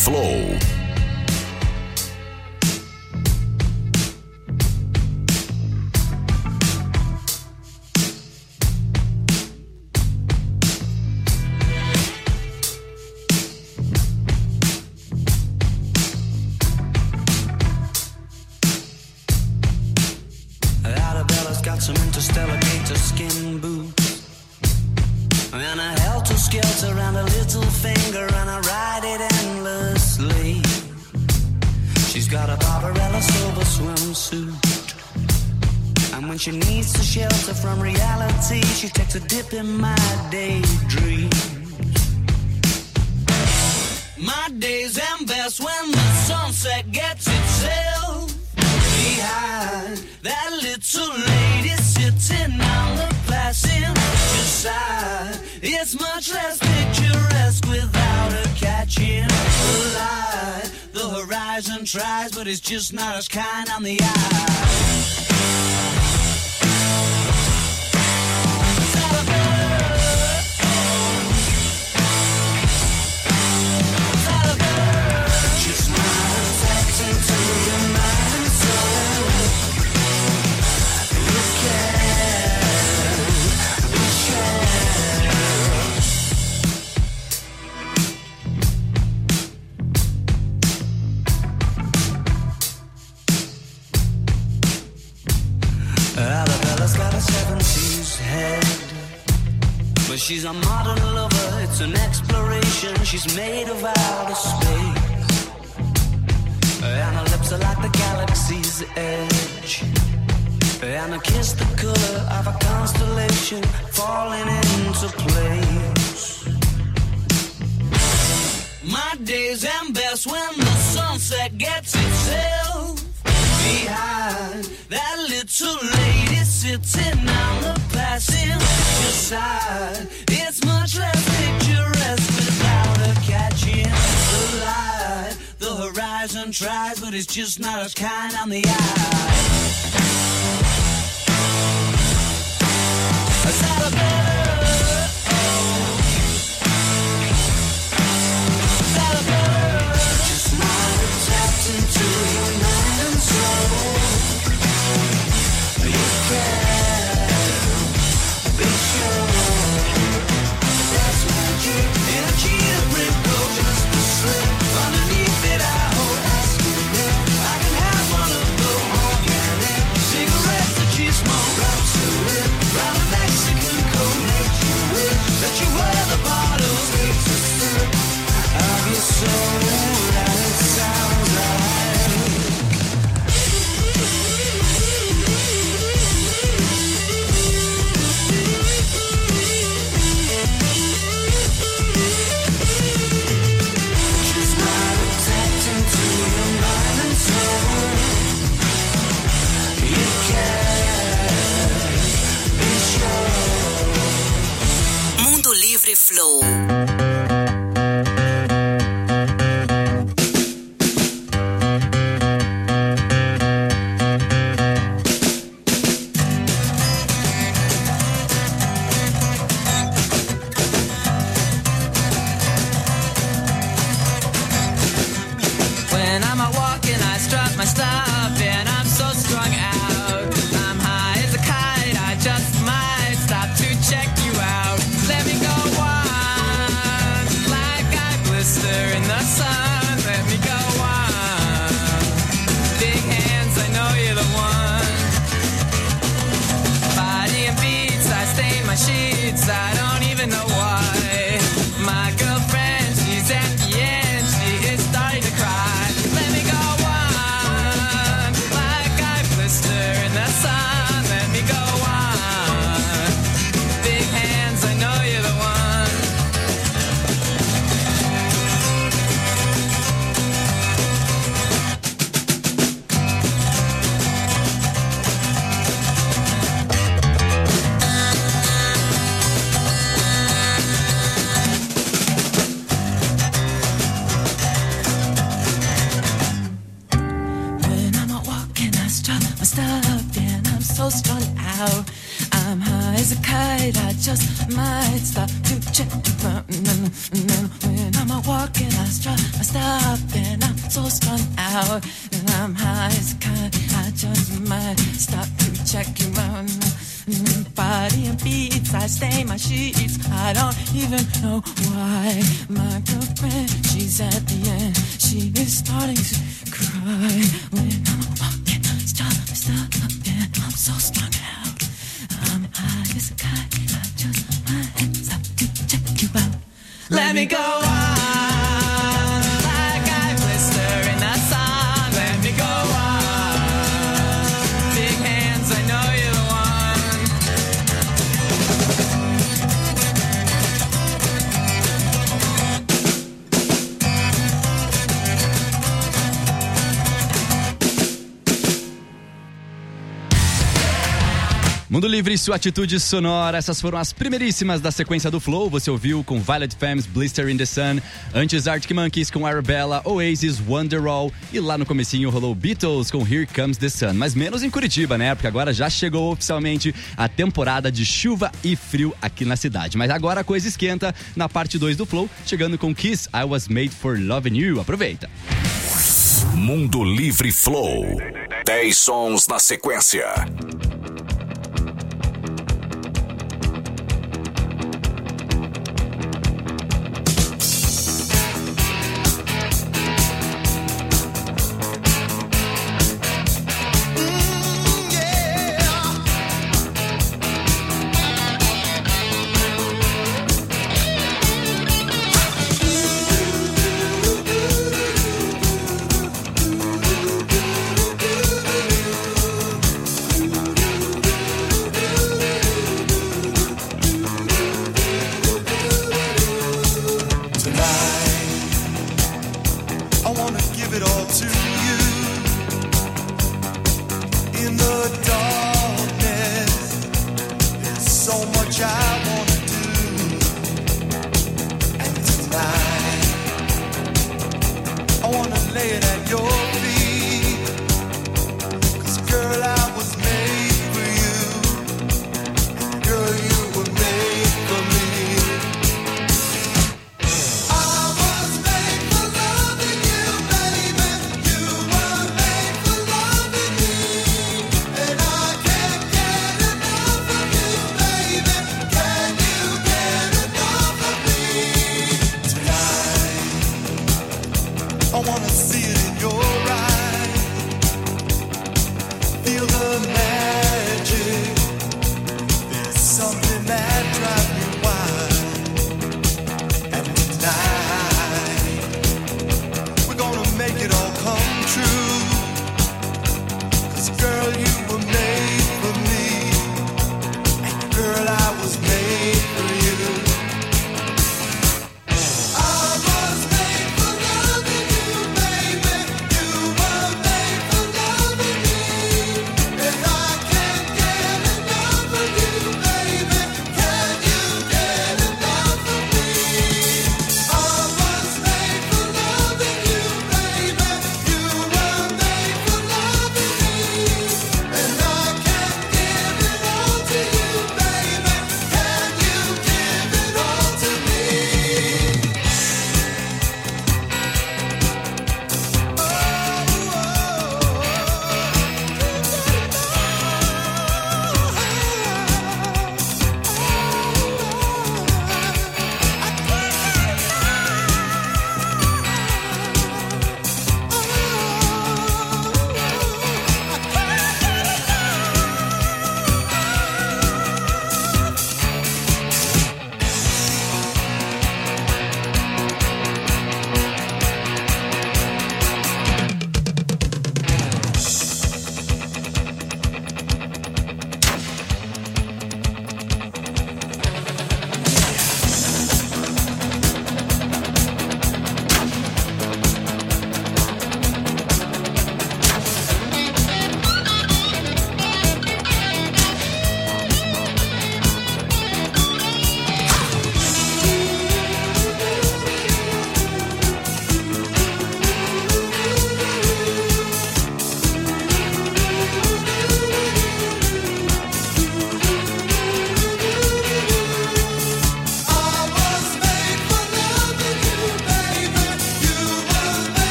Flow. Arabella's got some interstellar gator skin boots and a helter-skelter around a little finger, and I ride it endlessly. She's got a Barbarella silver swimsuit, and when she needs to shelter from reality, she takes a dip in my daydreams. My days end best when the sunset gets itself behind that little lady sitting on the passenger side. It's much less picturesque without her catching the light. The horizon tries, but it's just not as kind on the eye. Arabella's got a 70s head, but she's a modern lover, it's an exploration. She's made of outer space, and her lips are like the galaxy's edge, and her kiss the color of a constellation falling into place. My days end best when the sunset gets itself behind that little lady sitting on the passenger side. It's much less picturesque without her catching the light. The horizon tries, but it's just not as kind on the eye. Just not tapped into your mind and soul. You can be sure that's magic in a cheetah print coat, just a slip underneath it. I hope that's good. I can have one of those organic cigarettes that you smoke right to it. Round a Mexican coat makes you wish that you were the bottles takes a sip of your soul, and it sounds right. Just not attacked into your mind and soul. You can be sure. Mundo Livre Flow. When I'm out walking, I strut my stuff, and I'm so strung out. I'm high as a kite, I just might stop to check you out. Let me go on, like I blister in the sun. Let me go on. Big hands, I know you're the one. Body and beats, I stain my sheets, I don't even know why. My girlfriend, she's at the end, she is starting to cry. Let me go on, like I blister in the sun. Let me go on. Big hands, I know you're the one. When I'm out walking, I strut my stuff, and I'm so strung out. I'm high as as a kite, I just might stop to check you out. And then when I'm out walking, I strut, I stop, and I'm so strung out. And I'm high as a kite, I just might stop to check you out. Body and beats, I stain my sheets. I don't even know why. My girlfriend, she's at the end. She is starting to cry. When I'm walking, stop, and I'm so strung out. I'm high as a kite, I just might stop to check you out. Let me go on, like I blister in the sun. Let me go on, big hands, I know you're the one. Mundo Livre e sua atitude sonora, essas foram as primeiríssimas da sequência do Flow. Você ouviu com Violet Femmes, Blister in the Sun, antes Arctic Monkeys com Arabella, Oasis, Wonderwall, e lá no comecinho rolou Beatles com Here Comes the Sun, mas menos em Curitiba, né? Porque agora já chegou oficialmente a temporada de chuva e frio aqui na cidade. Mas agora a coisa esquenta na parte 2 do Flow, chegando com Kiss, I Was Made for Loving You. Aproveita. Mundo Livre Flow. 10 sons na sequência.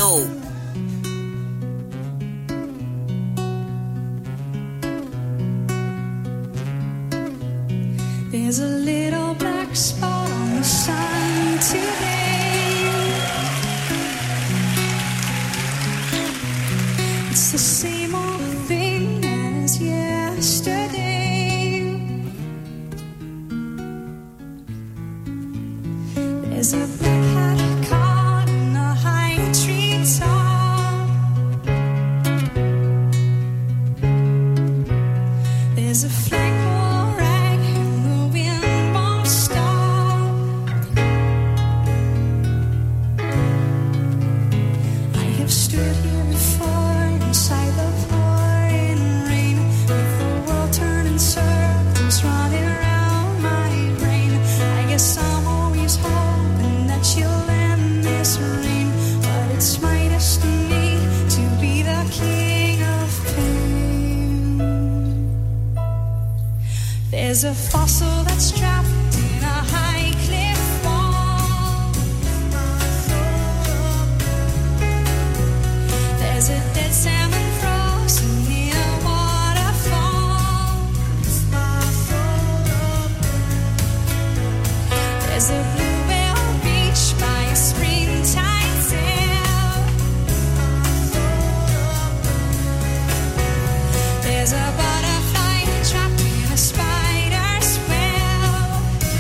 Flow. There's a little black spot on the sun today. It's the same old thing as yesterday. There's a black hat caught in a high tree top. There's a flagpole rag and the wind won't stop. I have stood here before inside the pouring rain, with the world turning circles running around my brain. I guess I'm always hoping that you'll end this rain, but it's my destiny to be the king of pain. There's a fossil that's trapped in a high cliff wall. There's a dead salmon frozen in a waterfall. There's a blue whale beach by a springtime sail. There's a butterfly trapped in a spider's web.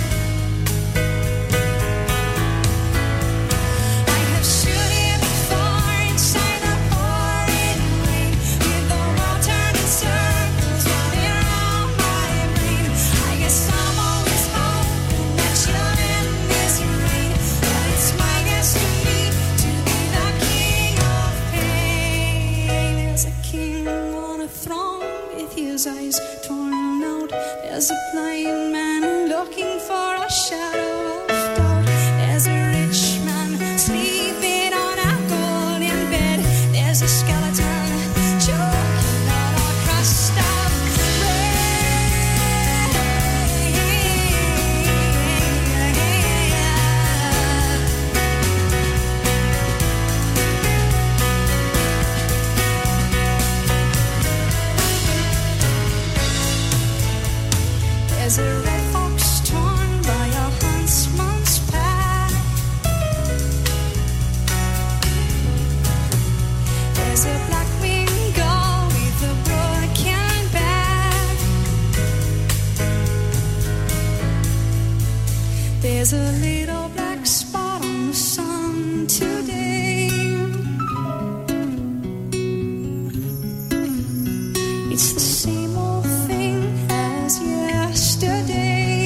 I have stood here before inside the pouring rain, with the world turning circles running around my brain. I guess I'm always hoping that you'll end this rain, but it's my destiny to be the king of pain. There's a king on a throne with his eyes torn out. There's a blind man looking for a shadow of doubt. There's a rich man sleeping on a golden bed. There's a skeleton choking on a crust of bread. There's a red fox torn by a huntsman's pack. There's a black-winged gull with a broken back. There's a little black spot on the sun today. It's the same old thing as yesterday.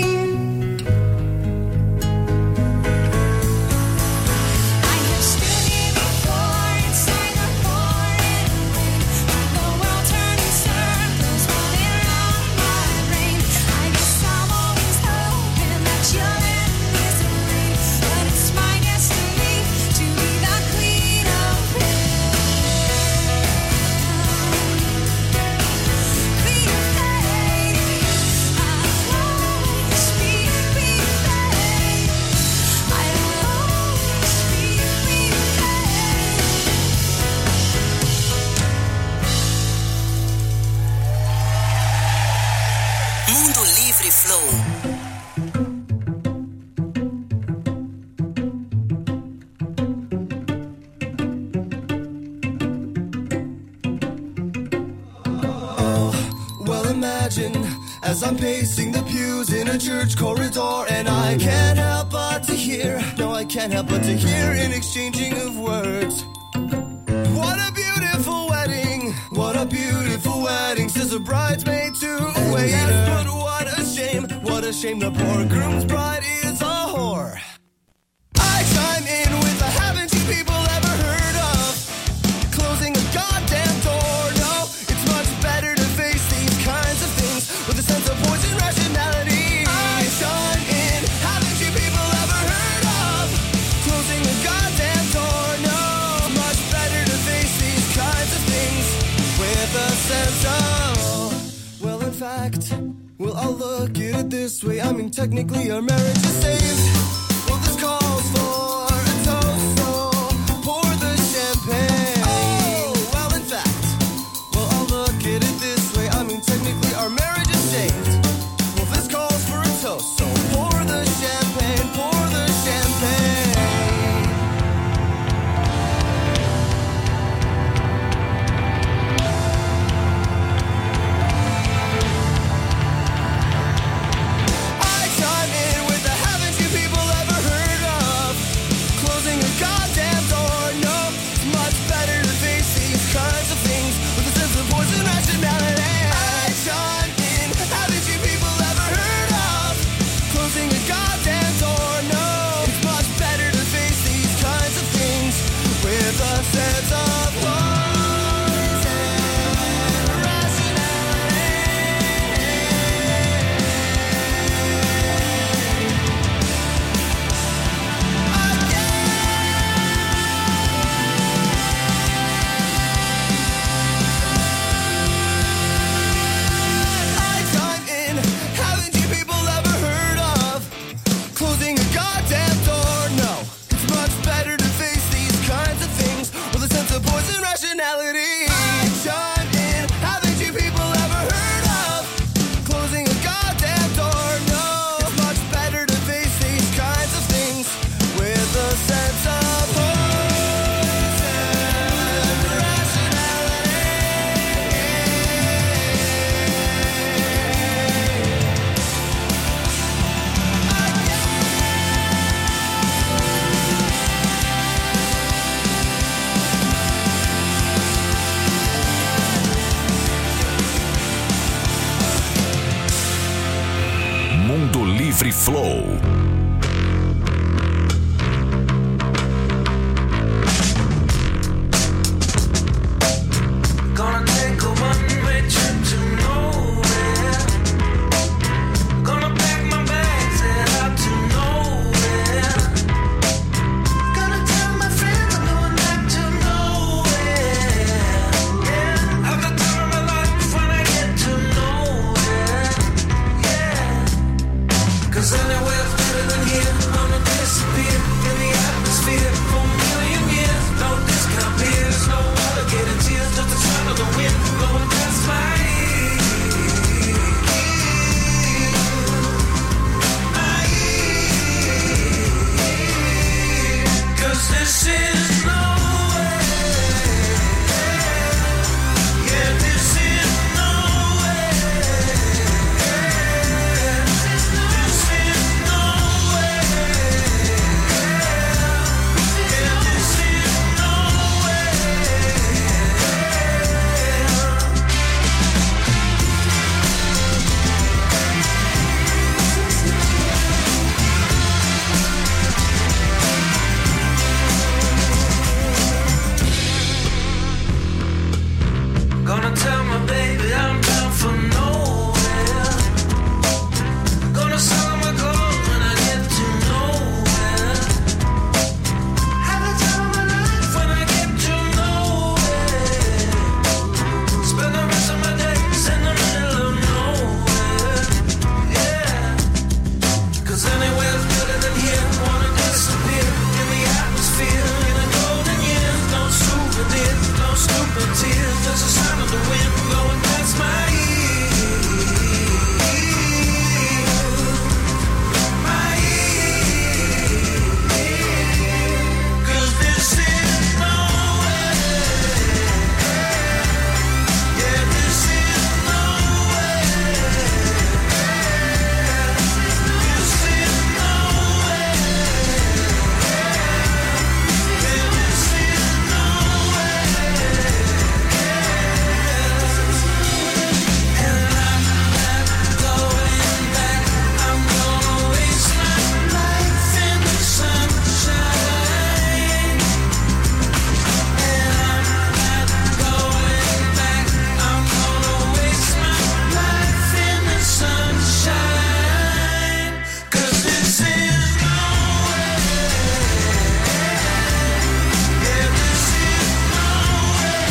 I have stood here before inside the pouring rain, with the world turning circles running around my brain. I guess I'm always hoping that you'll end this rain, but it's my destiny to be the queen of pain. Queen of pain, I'll always be queen of pain. I'll always be queen of pain. Mundo Livre Flow. Well, imagine as I'm pacing the pews in a church corridor, and I can't help but to hear, no, I can't help but to hear an exchanging of words. What a beautiful wedding, what a beautiful wedding, says a bridesmaid to a waiter. Yes, but what a shame, the poor groom's bride is a whore. I chime in with a haven't you people ever heard of closing a goddamn door? No, it's much better to face these kinds of things with a sense of poison rationality. I chime in, haven't you people ever heard of closing a goddamn door? No, it's much better to face these kinds of things with a sense of, well, in fact, well, I'll look at it this way. I mean, technically our marriage is saved. Well, this calls for a toast, so pour the champagne. this is no way. Yeah, this is no way. This is no way. Yeah, this is no way. Gonna tell my baby I'm down for nowhere. Gonna sell my gold when I get to nowhere. Have the time of my life when I get to nowhere. Spend the rest of my days in the middle of nowhere. Yeah, 'cause anywhere's better than here. Wanna disappear in the atmosphere in a golden year. No souvenirs, no stupid tears. Just a sound of the wind going past my ear. My ear. 'Cause this is no way. Yeah, this is no way. This is no way. Yeah, this is no way. And I'm not going back. I'm gonna waste my life in the sunshine. And I'm not going back. I'm gonna waste my life in the sunshine. 'Cause this is no way. Yeah, this is no way.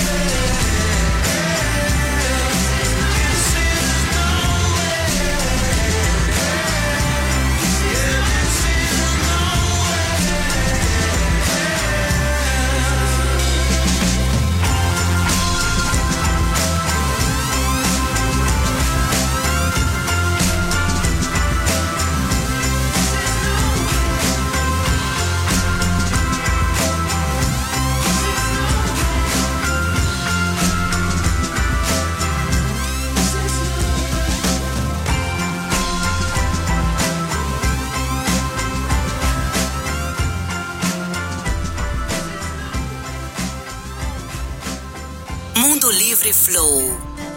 This is no way. Yeah, this is no Mundo Livre Flow.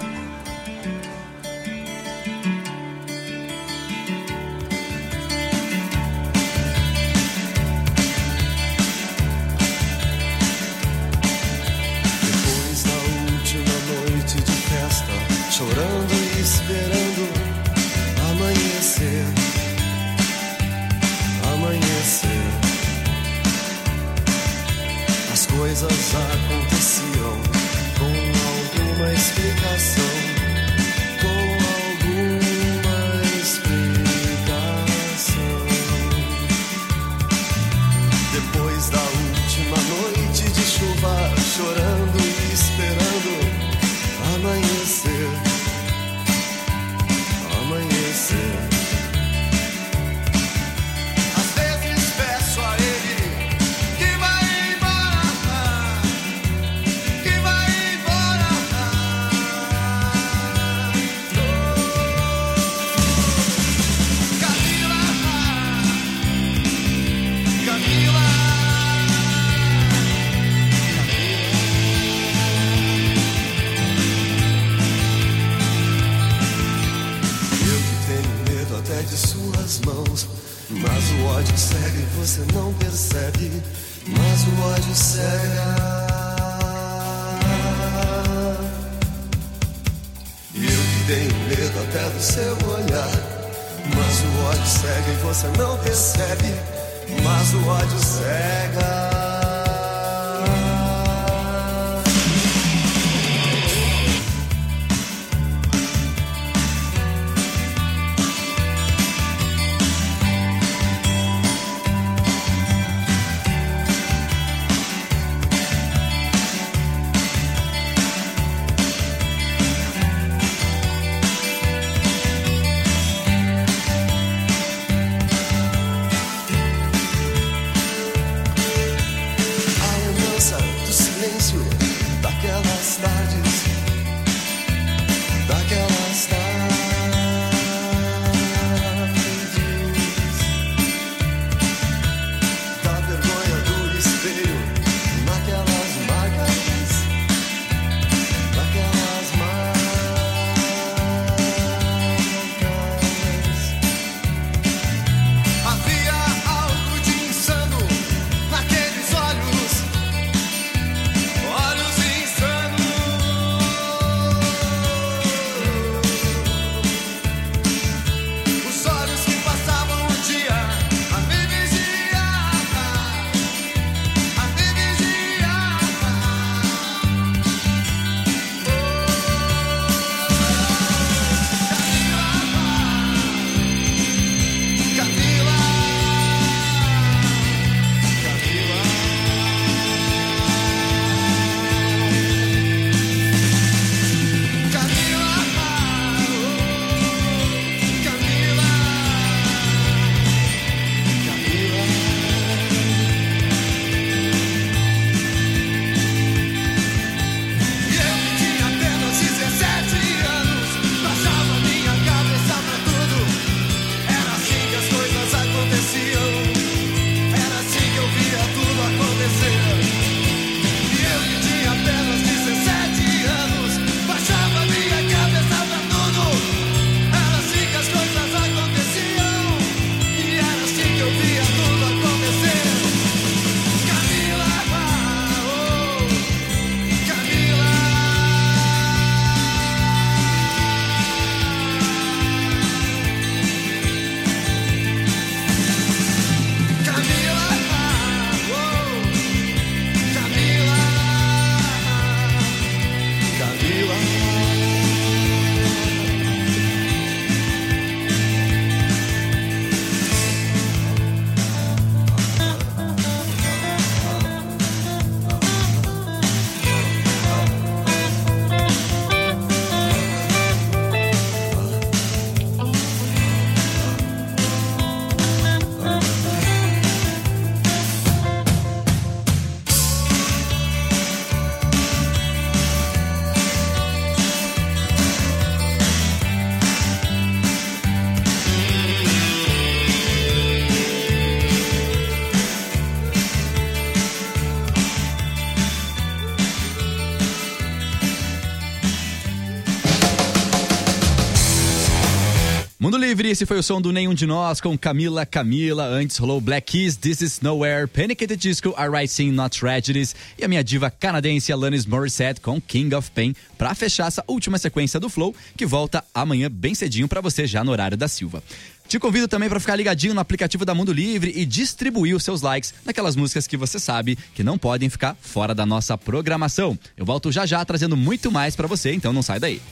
Depois da última noite de festa, chorando e esperando amanhecer, amanhecer. As coisas aconteciam com alguma explicação, com alguma explicação. Depois da última noite de chuva, chorando e esperando amanhecer, amanhecer. Às vezes peço a ele que vai embora, que vai embora. Camila, Camila. Eu que tenho medo até de suas mãos, mas o ódio cega e você não percebe. Mas o ódio cega. Eu que tenho medo até do seu olhar, mas o ódio cega e você não percebe. Mas o ódio cega. Livre, esse foi o som do Nenhum de Nós com Camila. Antes rolou Black Keys, This Is Nowhere, Panic! At the Disco, I Write Sing Not Tragedies e a minha diva canadense Alanis Morissette com King of Pain pra fechar essa última sequência do Flow, que volta amanhã bem cedinho pra você já no horário da Silva. Te convido também para ficar ligadinho no aplicativo da Mundo Livre e distribuir os seus likes naquelas músicas que você sabe que não podem ficar fora da nossa programação. Eu volto já já trazendo muito mais para você, então não sai daí.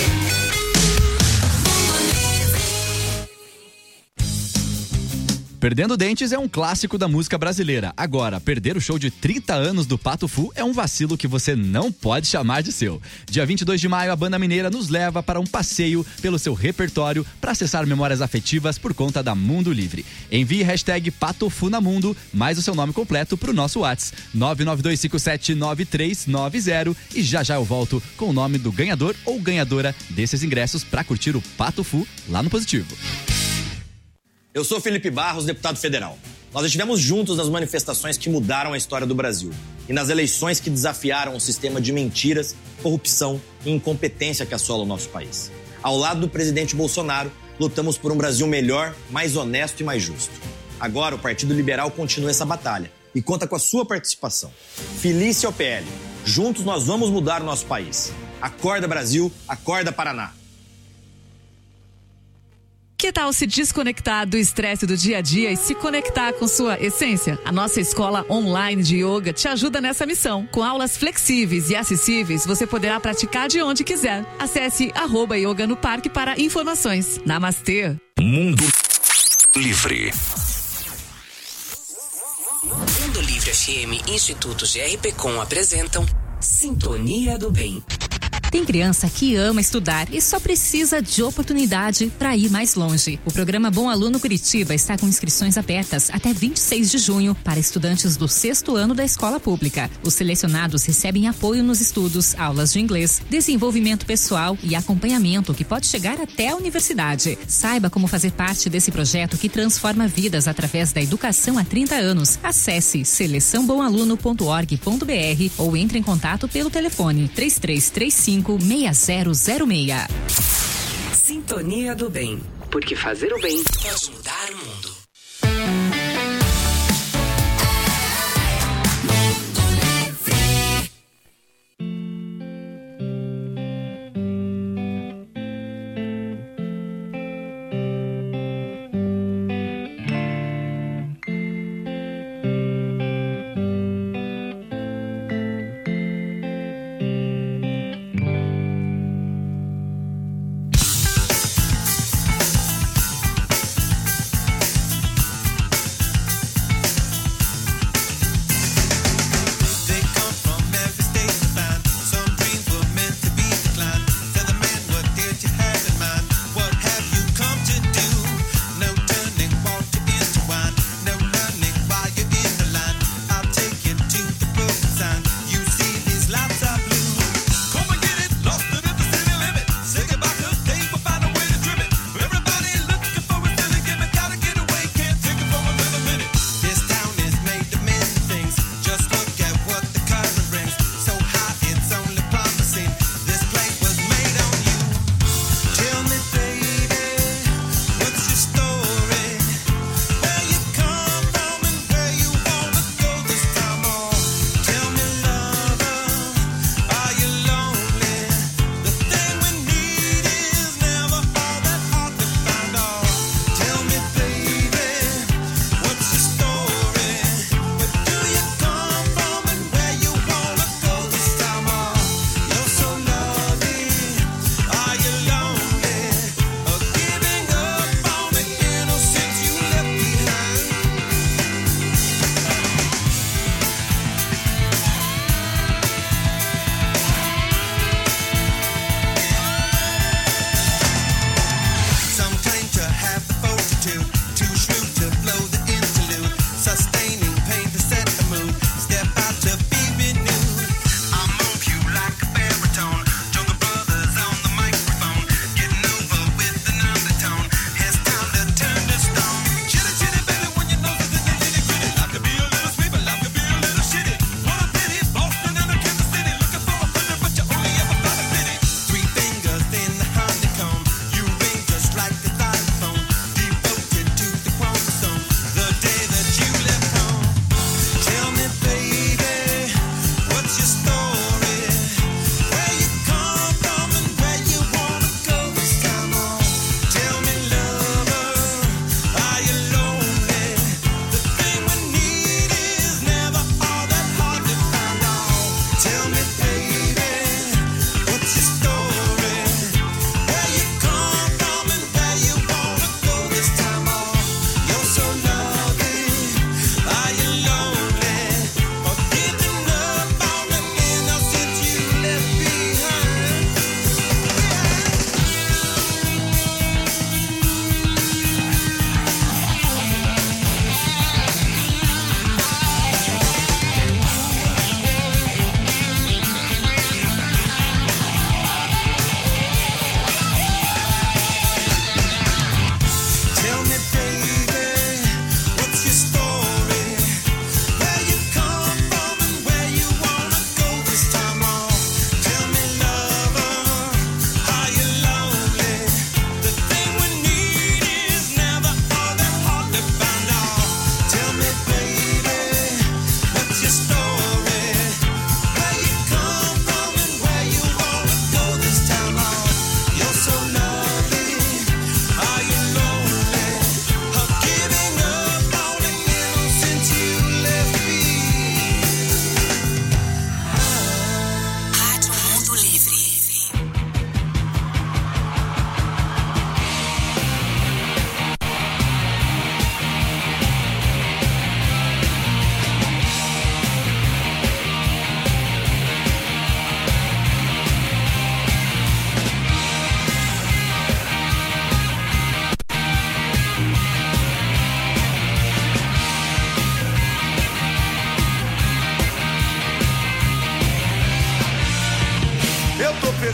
Perdendo Dentes é um clássico da música brasileira. Agora, perder o show de 30 anos do Pato Fu é um vacilo que você não pode chamar de seu. Dia 22 de maio, a banda mineira nos leva para um passeio pelo seu repertório para acessar memórias afetivas por conta da Mundo Livre. Envie hashtag PatoFunamundo mais o seu nome completo para o nosso WhatsApp 992579390 e já já eu volto com o nome do ganhador ou ganhadora desses ingressos para curtir o Pato Fu lá no Positivo. Eu sou Felipe Barros, deputado federal. Nós estivemos juntos nas manifestações que mudaram a história do Brasil e nas eleições que desafiaram o sistema de mentiras, corrupção e incompetência que assola o nosso país. Ao lado do presidente Bolsonaro, lutamos por um Brasil melhor, mais honesto e mais justo. Agora, o Partido Liberal continua essa batalha e conta com a sua participação. Filice ao PL. Juntos nós vamos mudar o nosso país. Acorda, Brasil. Acorda, Paraná. Que tal se desconectar do estresse do dia a dia e se conectar com sua essência? A nossa escola online de yoga te ajuda nessa missão. Com aulas flexíveis e acessíveis, você poderá praticar de onde quiser. Acesse @yoga no parque para informações. Namastê. Mundo Livre. Mundo Livre FM e Instituto GRPcom apresentam Sintonia do Bem. Tem criança que ama estudar e só precisa de oportunidade para ir mais longe. O programa Bom Aluno Curitiba está com inscrições abertas até 26 de junho para estudantes do 6º ano da escola pública. Os selecionados recebem apoio nos estudos, aulas de inglês, desenvolvimento pessoal e acompanhamento que pode chegar até a universidade. Saiba como fazer parte desse projeto que transforma vidas através da educação há 30 anos. Acesse seleçãobomaluno.org.br ou entre em contato pelo telefone 3335 6006. Sintonia do Bem. Porque fazer o bem pode mudar o mundo.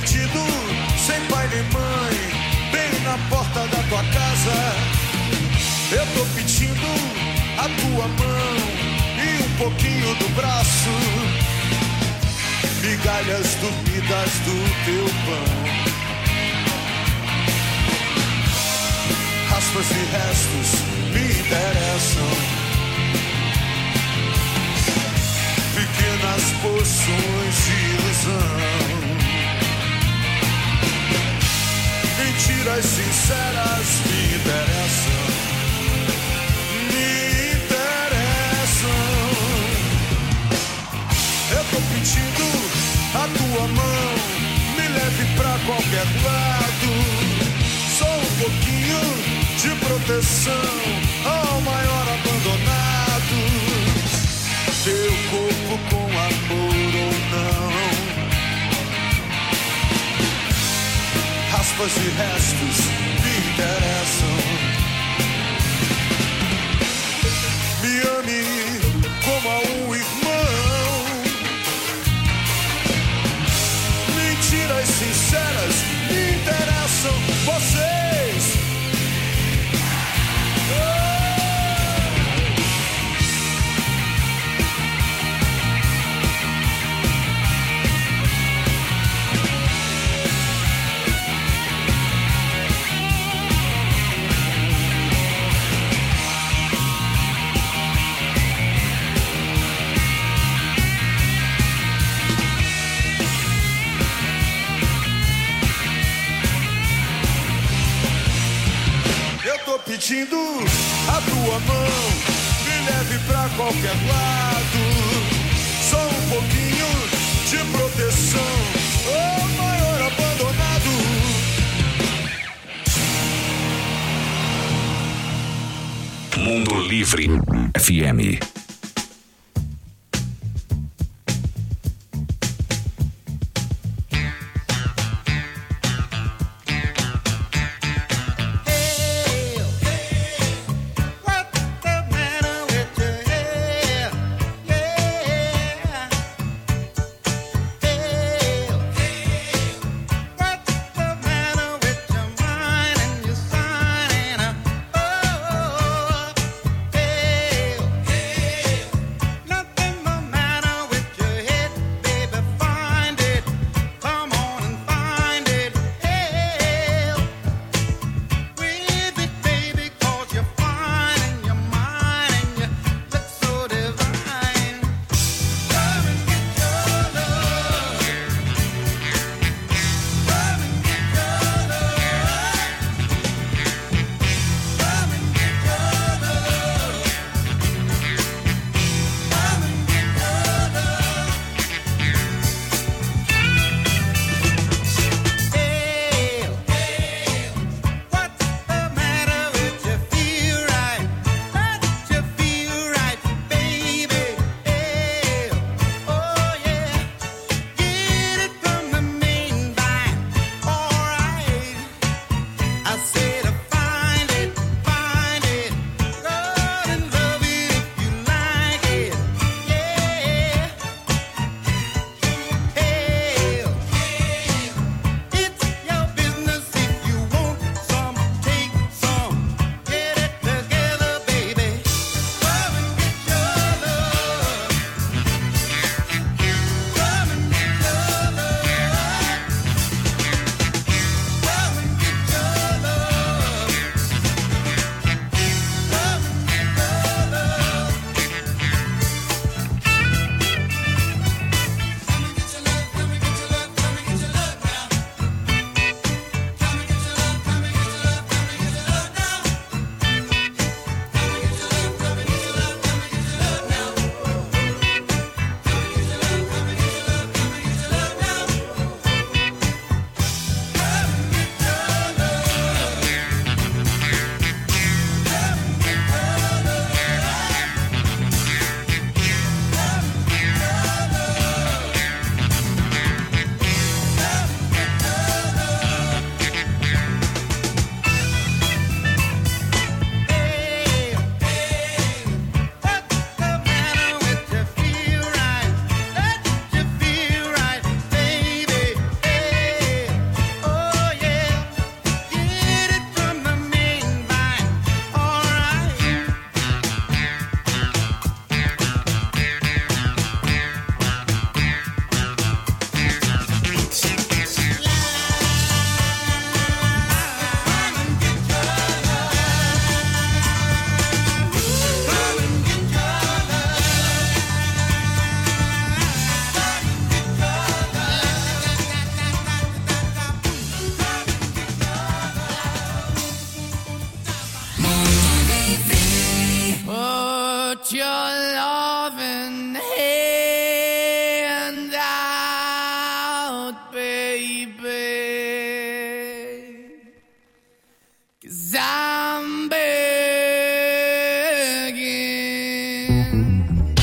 perdido, sem pai nem mãe, bem na porta da tua casa. Eu tô pedindo a tua mão e um pouquinho do braço, migalhas dormidas do teu pão, raspas e restos me interessam. Pequenas poções de ilusão, mentiras sinceras me interessam, me interessam. Eu tô pedindo a tua mão, me leve pra qualquer lado, só um pouquinho de proteção ao maior abandonado. Teu corpo com amor ou não, raspas e restos me interessam. Me ame como a um irmão, mentiras sinceras me interessam. Vocês pedindo a tua mão, me leve pra qualquer lado, só um pouquinho de proteção, o maior abandonado. Mundo Livre FM. Hey, your loving hand out, baby. 'Cause I'm begging.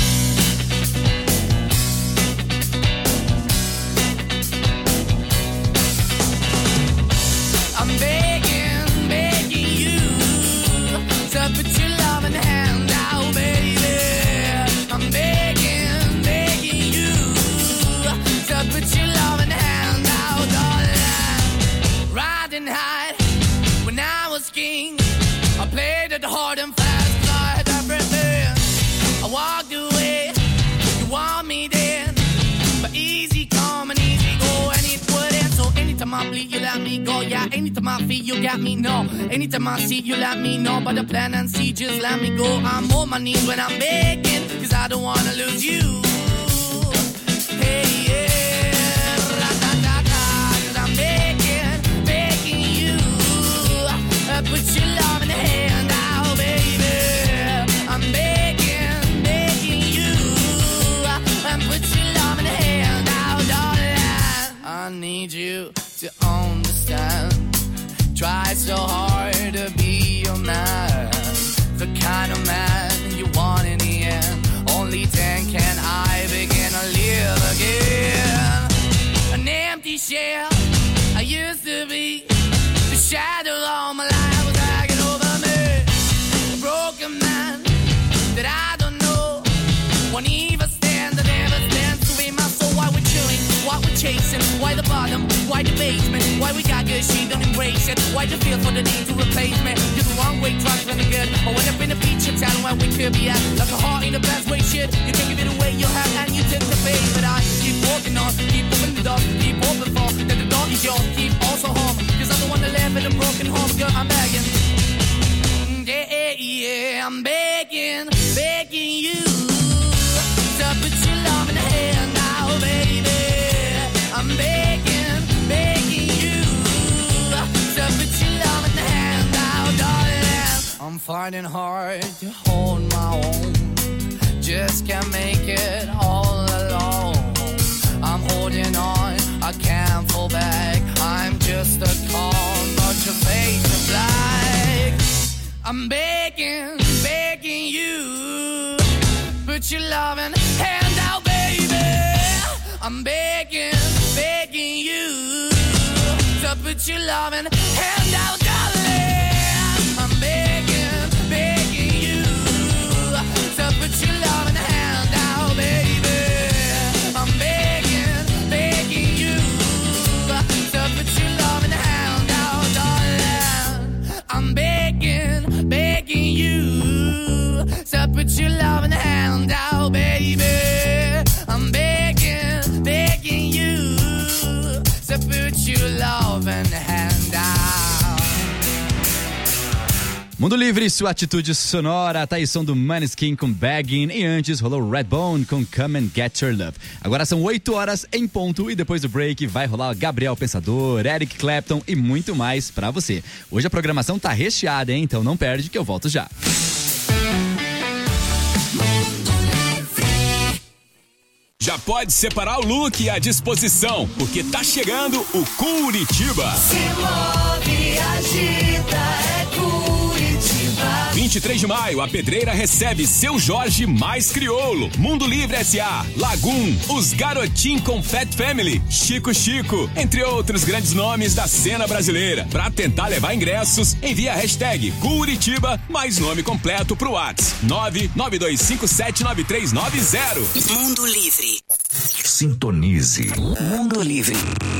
I'm begging, begging you to put your loving hand out, baby. I'm begging, begging you to put your loving hand out, darling. Riding high when I was king, I played it hard and fast, 'cause I had everything. I walked away, you want me then, but easy come and easy go, and it wouldn't. So anytime I bleed, you let me go. Yeah, anytime I feel, you got me, no. Anytime I see, you let me know. But the plan and see, just let me go. I'm on my knees when I'm begging, 'cause I don't wanna lose you. Hey, yeah, ra-da-da-da, 'cause I'm begging, begging you. Put your love in the hand out, baby. I'm begging, begging you. Put your love in the hand out, darling. I need you to understand. Try so hard to be your man, the kind of man you want in the end. Only then can I begin to live again. An empty shell I used to be, the shadow all my life was dragging over me. A broken man that I don't know, won't even stand, that never stands to be my soul. Why we're chilling, why we're chasing, why the bottom, why the basement, why we got good, she don't embrace it, why the feel for the need to replace me. You're the wrong way, trying to the good, I went up in the feature town where we could be at, like a heart in the best way, shit. You can give it away, you have, and you take the bait, but I keep walking on, keep open the door, keep open for, that the door is yours, keep also home, 'cause I'm the one that live in a broken home, girl, I'm begging. Yeah, yeah, I'm begging, begging you to put your love in the hand now, baby. I'm begging, begging you to put your love in the hand now, darling. I'm finding hard to hold my own, just can't make it all alone. I'm holding on, I can't fall back. I'm just a call, but your face is black. I'm begging, begging you, put your loving hand out, baby. I'm begging, begging you to put your loving hand out, darling. I'm begging, begging you to put your loving hand out, baby. I'm begging, begging you to put your loving hand out, darling. I'm begging, begging you to put your loving hand out, baby. I'm begging, begging you to put your loving hand out. Mundo Livre, sua atitude sonora, tá aí som do Maneskin com Begging, e antes rolou Redbone com Come and Get Your Love. Agora são 8 horas em ponto, e depois do break vai rolar Gabriel Pensador, Eric Clapton e muito mais pra você. Hoje a programação tá recheada, hein? Então não perde que eu volto já. Já pode separar o look à disposição, porque tá chegando o Curitiba. Se move, agita, é Curitiba. 23 de maio, a Pedreira recebe Seu Jorge mais Criolo, Mundo Livre S.A., Lagoon, Os Garotim com Fat Family, Chico Chico, entre outros grandes nomes da cena brasileira. Pra tentar levar ingressos, envia a hashtag Curitiba mais nome completo pro WhatsApp 992579390. Mundo Livre. Sintonize. Mundo Livre.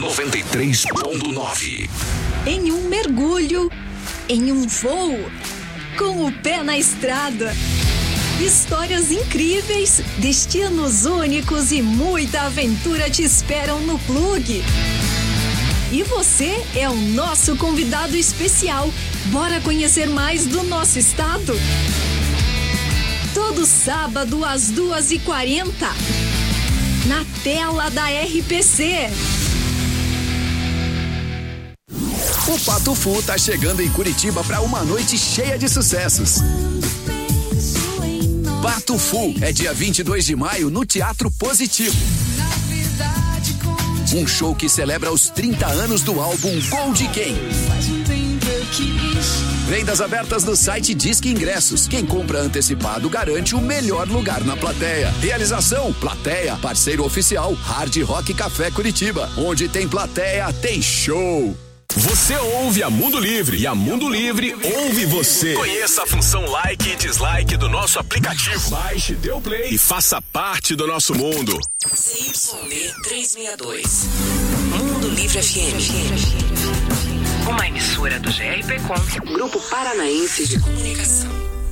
93.9. Em um mergulho, em um voo, com o pé na estrada. Histórias incríveis, destinos únicos e muita aventura te esperam no Plug. E você é o nosso convidado especial. Bora conhecer mais do nosso estado? Todo sábado às 2h40, na tela da RPC. O Patufu tá chegando em Curitiba para uma noite cheia de sucessos. Pato Fu é dia 22 de maio no Teatro Positivo. Um show que celebra os 30 anos do álbum Gold Game. Vendas abertas no site Disque Ingressos. Quem compra antecipado garante o melhor lugar na plateia. Realização: Plateia, parceiro oficial Hard Rock Café Curitiba. Onde tem plateia, tem show. Você ouve a Mundo Livre e a Mundo Livre ouve você. Conheça a função like e dislike do nosso aplicativo. Baixe, dê o play e faça parte do nosso mundo. ZYD 362. Mundo Livre FM. Uma emissora do GRPcom, Grupo Paranaense de Comunicação.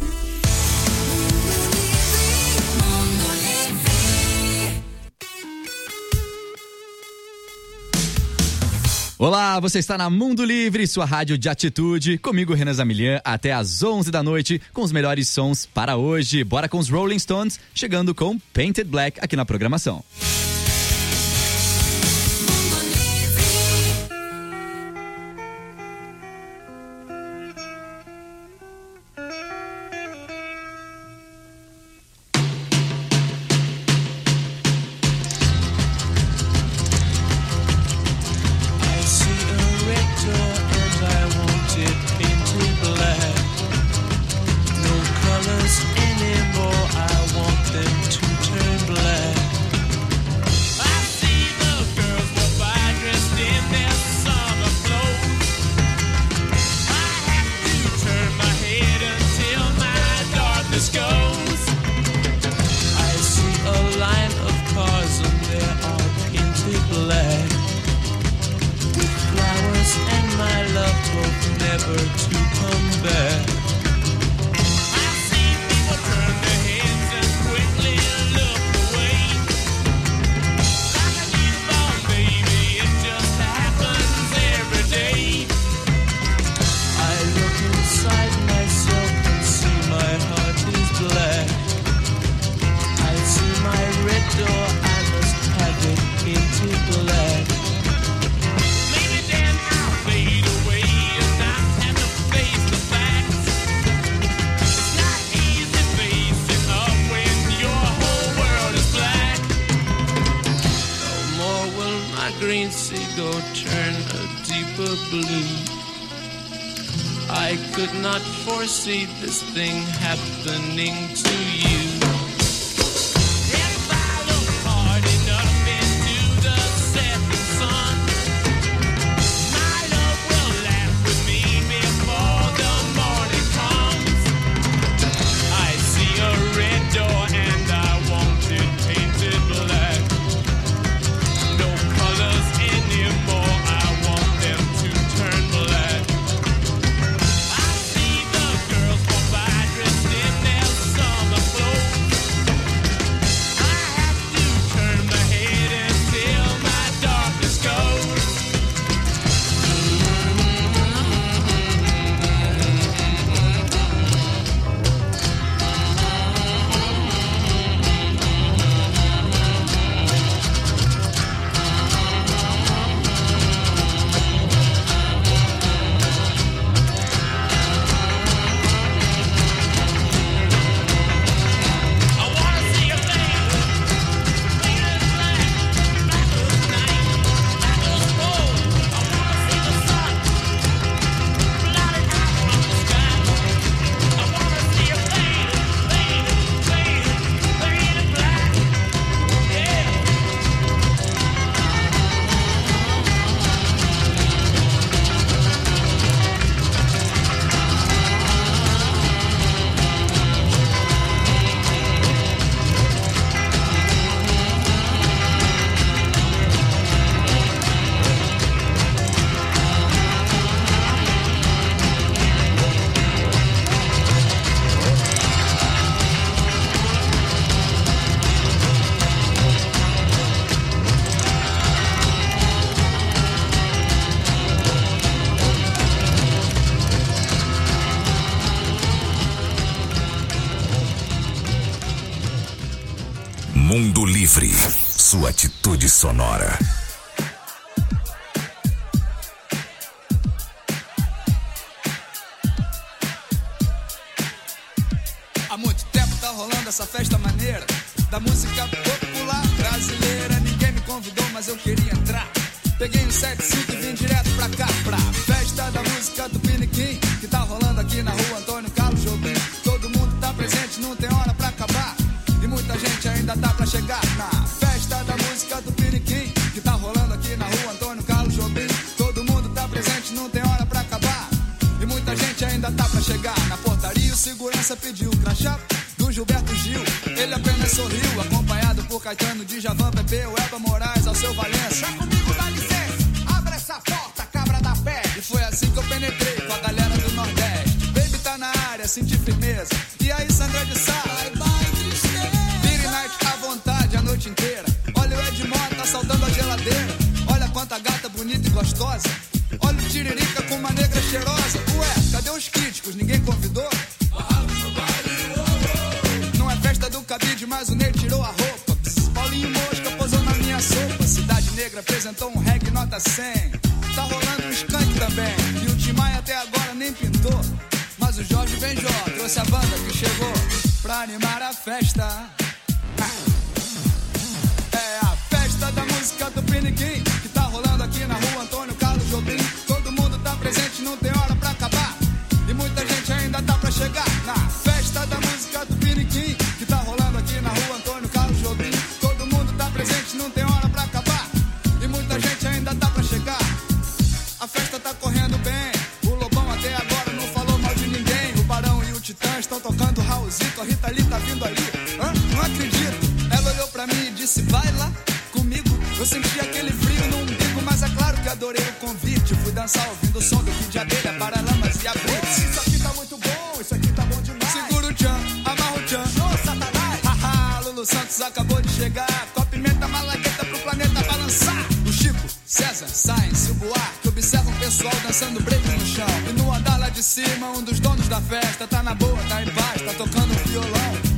Olá, você está na Mundo Livre, sua rádio de atitude. Comigo, Renan Zamilian, até às 11 da noite, com os melhores sons para hoje. Bora com os Rolling Stones, chegando com Painted Black aqui na programação. See this thing happening to you. If I look hard enough into the setting sun, my love will laugh with me before the morning comes. I see a red door and I want it painted black. No colors anymore, I want them to turn black. Mundo Livre, sua atitude sonora. Há muito tempo tá rolando essa pioneira da música popular brasileira. Ninguém me convidou, mas eu queria entrar. Peguei um 75 e vim direto pra cá, pra festa da música do Piniquim, que tá rolando aqui na rua Antônio Carlos Jobim. Todo mundo tá presente, não tem hora pra acabar. E muita gente ainda tá pra chegar na festa da música do Piniquim, que tá rolando aqui na rua Antônio Carlos Jobim. Todo mundo tá presente, não tem hora pra acabar. E muita gente ainda tá pra chegar. Na portaria o segurança pediu o crachá do Gilberto Gil. Ele apenas sorriu, acompanhado por Caetano, Djavan, Pepe, Elba Moraes, Alceu Valença. Vem comigo, dá licença, abre essa porta, cabra da pé. E foi assim que eu penetrei com a galera do Nordeste. Baby tá na área, senti firmeza. E aí, Sandra de Sá, Vire Night à vontade a noite inteira. Olha o Ed Mota assaltando a geladeira. Olha quanta gata bonita e gostosa. Olha o Tiririca com uma negra cheirosa. Ué, cadê os críticos? Ninguém convidou? Não é festa do cabide, mas o Ney tirou a roupa. Pss, Paulinho Mosca posou na minha sopa. Cidade Negra apresentou um reggae nota 100. Tá rolando um skunk também. E o Tim Maia até agora nem pintou. Mas o Jorge Benjó trouxe a banda que chegou pra animar a festa. É a festa da música do Piniquim, que tá rolando aqui na rua Antônio Carlos Jobim. Todo mundo tá presente, não tem hora pra acabar. E muita gente ainda tá pra chegar na festa da música do Piniquim, que tá rolando aqui na rua Antônio Carlos Jobim. Todo mundo tá presente, não tem hora pra acabar. E muita gente ainda tá pra chegar. A festa tá correndo bem. O Lobão até agora não falou mal de ninguém. O Barão e o Titã estão tocando Raulzito. A Rita Lee tá vindo ali. Hã? Não acredito. Ela olhou pra mim e disse, vai lá comigo. Eu senti aquele frio no umbigo, mas é claro que adorei o convite. Fui dançar ouvindo o som do Kid de Abelha, Paralamas e a Blitz. Isso aqui tá muito bom, isso aqui tá bom demais. Segura o tchan, amarra o tchan. Show, Satanás. Haha, Lulu Santos acabou de chegar. Com a pimenta malagueta pro planeta balançar. O Chico, César, Sainz e o Buarque observam o pessoal dançando break no chão. E no andar lá de cima, um dos donos da festa tá na boa, tá em paz, tá tocando um violão.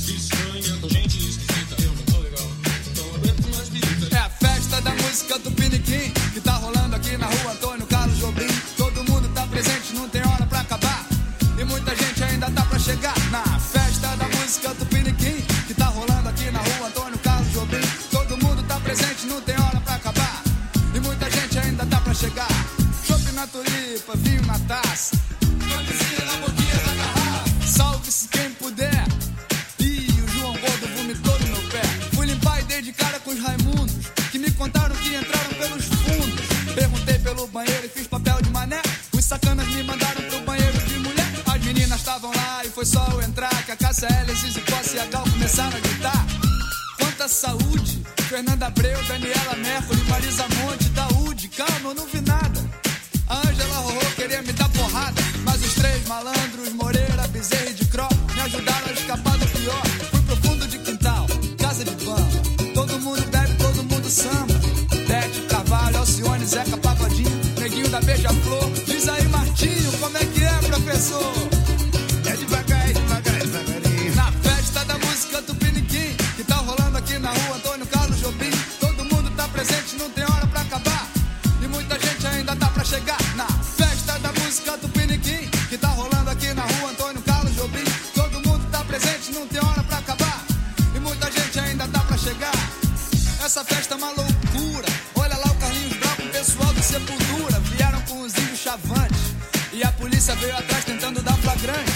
É a festa da música do Piniquim, que tá rolando aqui na rua Antônio Carlos Jobim. Todo mundo tá presente, não tem hora pra acabar. E muita gente ainda tá pra chegar na festa da música do Piniquim, que tá rolando aqui na rua Antônio Carlos Jobim. Todo mundo tá presente, não tem hora pra acabar. E muita gente ainda tá pra chegar. Chopp na tulipa, vinho na taça, camisinha na boquinha da garrafa. Salve-se quem puder. Ih, o João Gordo vomitou no meu pé. Fui limpar e dei de cara com os Raimundos, que me contaram que entraram pelos fundos. Perguntei pelo banheiro e fiz papel de mané. Os sacanas me mandaram pro banheiro de mulher. As meninas estavam lá e foi só eu entrar, que a Cássia L, Zizi Costa e a Gal começaram a gritar. Quanta saúde! Fernanda Abreu, Daniela Mercury, Marisa Monte, Daúde. Calma, eu não vi nada. A Ângela Rorô queria me dar porrada, mas os três malandros, Moreira, Bezerra e de Cro, me ajudaram a escapar do pior. Fui pro fundo de quintal, casa de bamba. Todo mundo bebe, todo mundo samba. Tete, Carvalho, Alcione, Zeca, Pagodinho, Neguinho da Beija-Flor. Diz aí, Martinho, como é que é, professor? É devagar, devagarinho. Na festa da música do Piniquim, que tá rolando aqui na rua Antônio Carlos Jobim. Todo mundo tá presente, não tem hora pra acabar. E muita gente ainda tá pra chegar na festa da música do Piniquim, que tá rolando aqui na rua Antônio Carlos Jobim. Todo mundo tá presente, não tem hora pra acabar. E muita gente ainda tá pra chegar. Essa festa é uma loucura. Olha lá o Carlinhos Brau com o pessoal do Sepultura. Vieram com os índios chavantes e a polícia veio atrás tentando dar flagrante.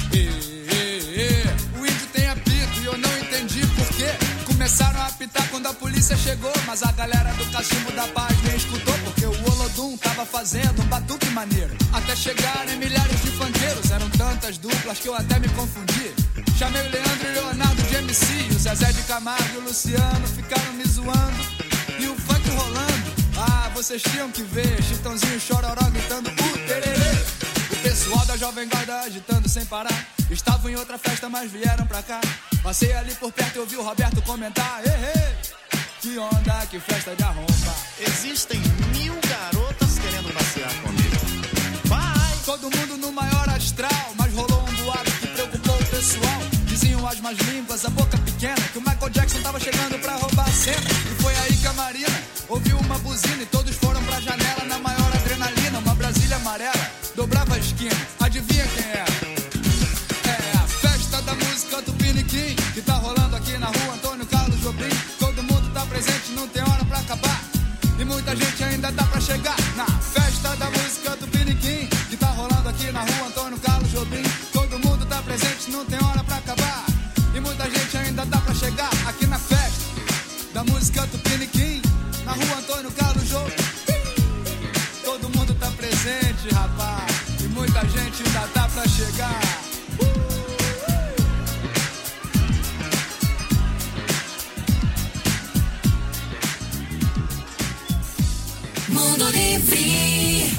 O índio tem apito e eu não entendi por quê. Começaram a apitar quando a polícia chegou, mas a galera do Cachimbo da Paz nem escutou, porque o Olodum tava fazendo um batuque maneiro. Até chegarem milhares de funkeiros, eram tantas duplas que eu até me confundi. Chamei o Leandro e Leonardo de MC, o Zezé de Camargo e o Luciano ficaram me zoando. E o funk rolando, ah, vocês tinham que ver. Chitãozinho e Chororó gritando tererê. O pessoal da Jovem Guarda agitando sem parar. Estavam em outra festa, mas vieram pra cá. Passei ali por perto e ouvi o Roberto comentar. Que onda, que festa de arromba. Existem 1000 garotas querendo passear comigo. Vai! Todo mundo no maior astral, mas rolou um boato que preocupou o pessoal. Diziam as más línguas, a boca pequena, que o Michael Jackson tava chegando pra roubar a cena. E foi aí que a Marina ouviu uma buzina e todos foram pra janela na maior adrenalina. Uma Brasília amarela dobrava a esquina. Adivinha quem era? É a festa da música do Piniquim, que tá rolando aqui Jobim. Todo mundo tá presente, não tem hora pra acabar. E muita gente ainda dá pra chegar na festa da música do Piniquim, que tá rolando aqui na rua Antônio Carlos Jobim. Todo mundo tá presente, não tem hora pra acabar. E muita gente ainda dá pra chegar aqui na festa da música do Piniquim, na rua Antônio Carlos Jobim. Todo mundo tá presente, rapaz. E muita gente ainda dá pra chegar. Mundo Livre.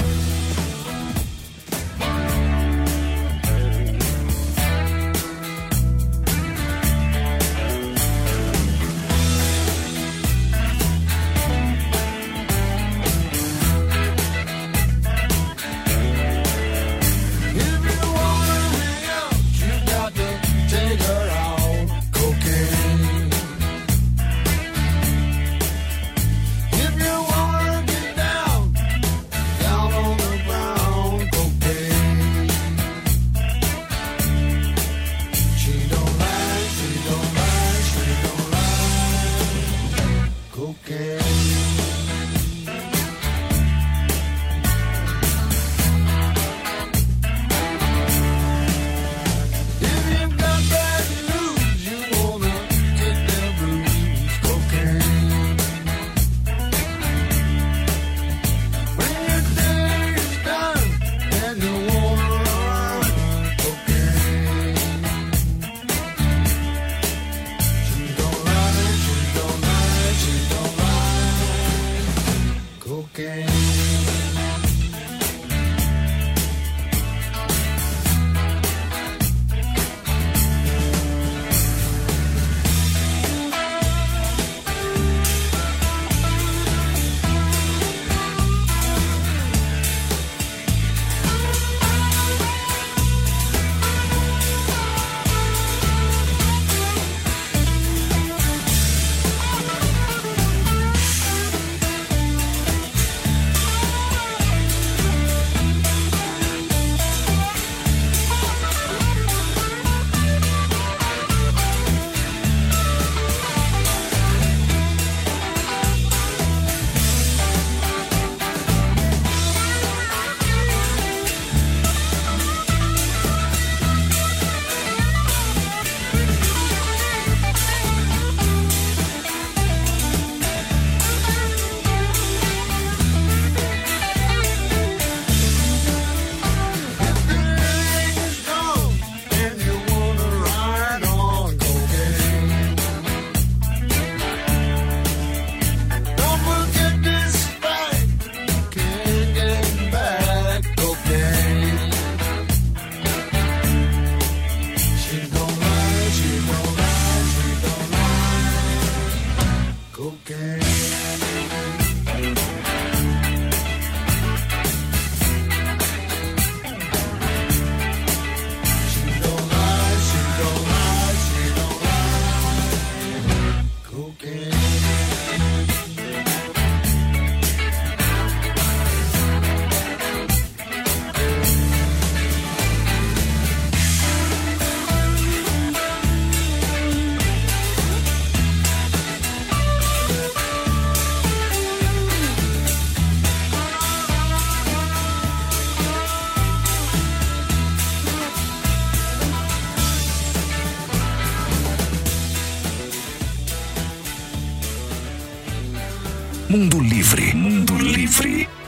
Mundo Livre. Mundo Livre.